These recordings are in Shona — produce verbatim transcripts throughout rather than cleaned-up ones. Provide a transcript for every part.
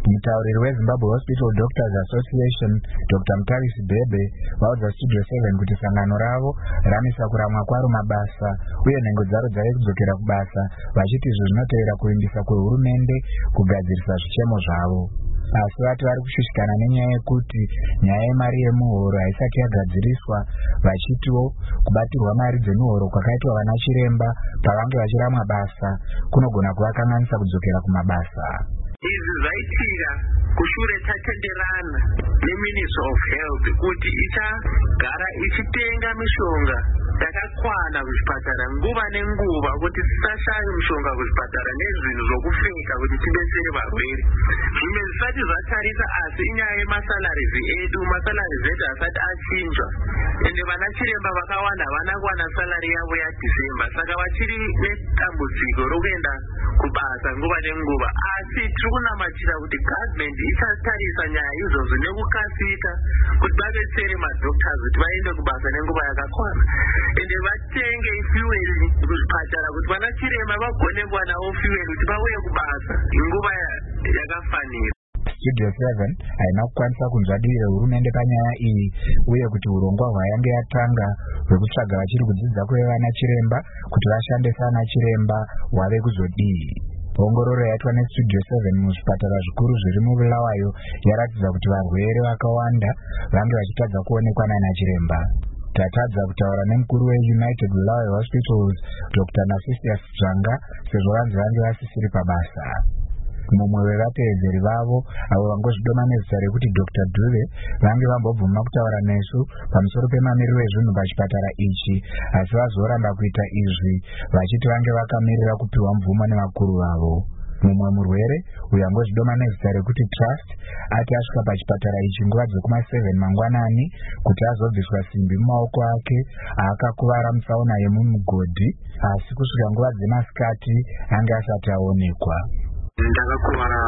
Mutauriri weZimbabwe Hospital Doctors Association Doctor Mutavisi Bebe vaudza Studio seven kuti sangano ravo ramisa kuramwa kwaro mabasa uye nhengo dzaro dzave kudzokera kubasa, vachiti izvo zvinotevera kuvimbisa kwehurumende kugadzirisa zvichemo zvavo. Asi vati vari kushushikana nenyaya yekuti nyaya yemari yemuhoro haisati yagadziriswa, vachitiwo kubatirwa mari dzemuhoro kwakaitwa vana chiremba pavange vachiramwa basa kunogona kuvakanganisa kudzokera kumabasa. Izvi zvaitira kushure tatenderana neMinister of Health kuti ichagara ichitenga mishonga yakakwana kuzvipatara nguva nenguva kuti tisashaya mishonga kuzvipatara nezvinhu zvokupfeka kuti tibetsere varwere. Zvimwe zvisati zvatarisa, asi inyaya yemasalarizi edu, masalarizi edu asati achinjwa, ende vana chiremba vakawanda havana kuwana salari yavo yaDhisemba, saka vachiri netambudziko rokuenda kubasa nguva nenguva. Asi tiri kunamatira kuti government ichatarisa nyaya izvozvo nekukasika kuti vabetsere madoctors kuti vaende kubasa nenguva yakakwana, ende vatenge fuel kuzvipatara kuti vana chiremba vagone kuwanawo fuel kuti vauye kubasa nguva yakafanira. Studio seven haina kukwanisa kunzwa dii rehurumende panyaya iyi, uye kuti urongwa hwayange yatanga hwekutsvaga vachiri kudzidza kwevana chiremba kuti vashande sana chiremba wave kuzodii. Ongororo yaitwa neStudio seven muzvipatara zvikuru zviri muBulawayo yaratidza kuti varwere vakawanda vange vachitadza kuonekwa nana chiremba. Tatadza kutaura nemukuru weUnited Bulawayo Hospitals Doctor Nasisius Dzvanga sezvo vanzi vange vasisiri pabasa. Mumwe wevateedzeri vavo avo vangozvidoma nezita rekuti Doctor Dube vange vambobvuma kutaura nesu pamusoro pemamiriro ezvinhu pachipatara ichi, asi vazoramba kuita izvi vachiti vange vakamirira kupiwa mvumo nevakuru vavo. Mumwe murwere uyo angozvidoma nezita rekuti Trust ati asvika pachipatara ichi nguva dzekuma seven mangwanani kuti azobviswa simbi mumaoko ake aakakuvara mutsaona yemumugodhi, asi kusvika nguva dzemasikati ange asati aonekwa. Ndakakuvara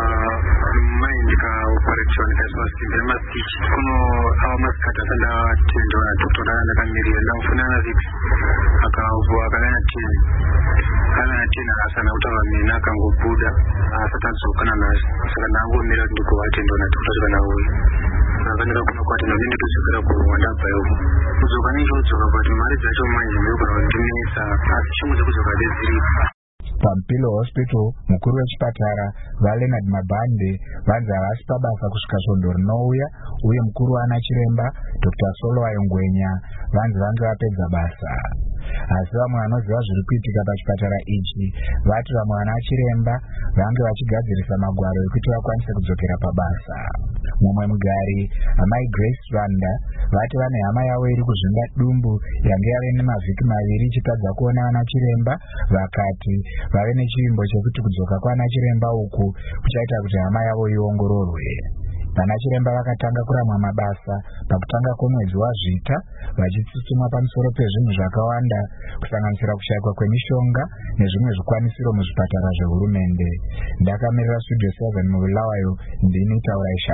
mai ndikaoperatwa ndikaiswa simbi yemasichi kuno ava masikati asati atendwa nadhoktora ndakamirira ndamufunana six akavhuwa akanyanya ten akanyanya ten akasana kutaura mina akangobuda asati adzokana naye, saka ndangomira kuti ndikovatendwa nadhoktora kana uyu saka ndakagona kuvatendwa kuti nditodzokera kurongwa ndabvayo kudzoka nechokudzoka kuti mari dzacho manje ndinogona kundinesa, asi chimwe chekudzoka ndeziripo. PaMpilo Hospital mukuru wechipatara vaLeonard Mabande vanzi havasi pabasa kusvika svondo rinouya, uye mukuru waana chiremba Doctor Solowayo Ngwenya vanzi vange vapedza basa. Asi vamwe vanoziva zviri kuitika pachipatara ichi vati vamwe vana chiremba vange vachigadzirisa magwaro ekuti vakwanise kudzokera pabasa. Mumwe mugari amai Grace Rwanda vati vane hama yavo iri kuzvinda dumbu yange yave nemavhiki maviri ichitadza kuona vana chiremba, vakati vave nechiimbo chekuti kudzoka kwana chiremba uku kuchaita kuti hama yavo iongororwe. Vana chiremba vakatanga kuramwa mabasa pakutanga kwemwedzi waZvita vachitsutsumwa pamusoro pezvinhu zvakawanda kusanganisira kushaikwa kwemishonga nezvimwe zvikwanisiro muzvipatara zvehurumende. Ndakamirira Studio seven muBulawayo, ndini Tauraisha.